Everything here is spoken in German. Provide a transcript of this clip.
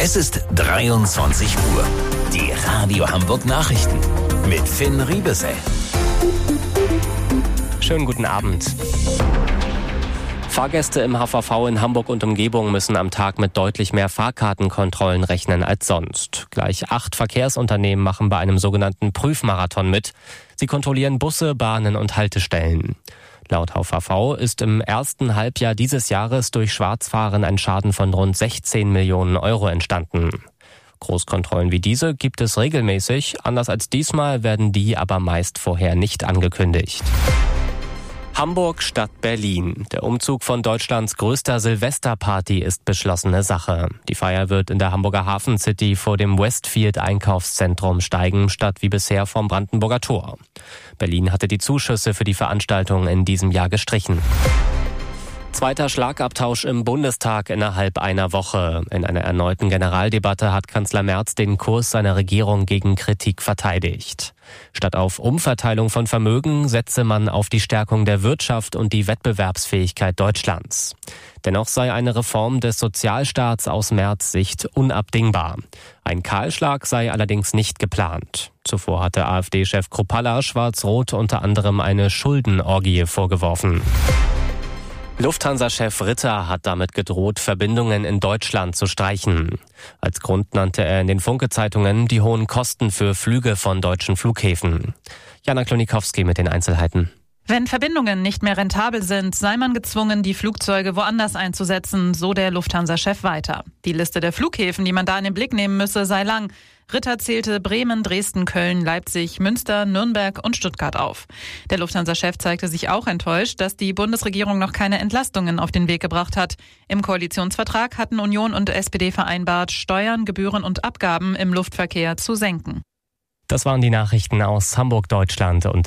Es ist 23 Uhr. Die Radio Hamburg Nachrichten mit Finn Riebesell. Schönen guten Abend. Fahrgäste im HVV in Hamburg und Umgebung müssen am Tag mit deutlich mehr Fahrkartenkontrollen rechnen als sonst. Gleich 8 Verkehrsunternehmen machen bei einem sogenannten Prüfmarathon mit. Sie kontrollieren Busse, Bahnen und Haltestellen. Laut HVV ist im ersten Halbjahr dieses Jahres durch Schwarzfahren ein Schaden von rund 16 Millionen Euro entstanden. Großkontrollen wie diese gibt es regelmäßig, anders als diesmal werden die aber meist vorher nicht angekündigt. Hamburg statt Berlin. Der Umzug von Deutschlands größter Silvesterparty ist beschlossene Sache. Die Feier wird in der Hamburger Hafen City vor dem Westfield Einkaufszentrum steigen, statt wie bisher vom Brandenburger Tor. Berlin hatte die Zuschüsse für die Veranstaltung in diesem Jahr gestrichen. Zweiter Schlagabtausch im Bundestag innerhalb einer Woche. In einer erneuten Generaldebatte hat Kanzler Merz den Kurs seiner Regierung gegen Kritik verteidigt. Statt auf Umverteilung von Vermögen setze man auf die Stärkung der Wirtschaft und die Wettbewerbsfähigkeit Deutschlands. Dennoch sei eine Reform des Sozialstaats aus Merz' Sicht unabdingbar. Ein Kahlschlag sei allerdings nicht geplant. Zuvor hatte AfD-Chef Kruppalla Schwarz-Rot unter anderem eine Schuldenorgie vorgeworfen. Lufthansa-Chef Ritter hat damit gedroht, Verbindungen in Deutschland zu streichen. Als Grund nannte er in den Funke-Zeitungen die hohen Kosten für Flüge von deutschen Flughäfen. Jana Klonikowski mit den Einzelheiten. Wenn Verbindungen nicht mehr rentabel sind, sei man gezwungen, die Flugzeuge woanders einzusetzen, so der Lufthansa-Chef weiter. Die Liste der Flughäfen, die man da in den Blick nehmen müsse, sei lang. Ritter zählte Bremen, Dresden, Köln, Leipzig, Münster, Nürnberg und Stuttgart auf. Der Lufthansa-Chef zeigte sich auch enttäuscht, dass die Bundesregierung noch keine Entlastungen auf den Weg gebracht hat. Im Koalitionsvertrag hatten Union und SPD vereinbart, Steuern, Gebühren und Abgaben im Luftverkehr zu senken. Das waren die Nachrichten aus Hamburg, Deutschland und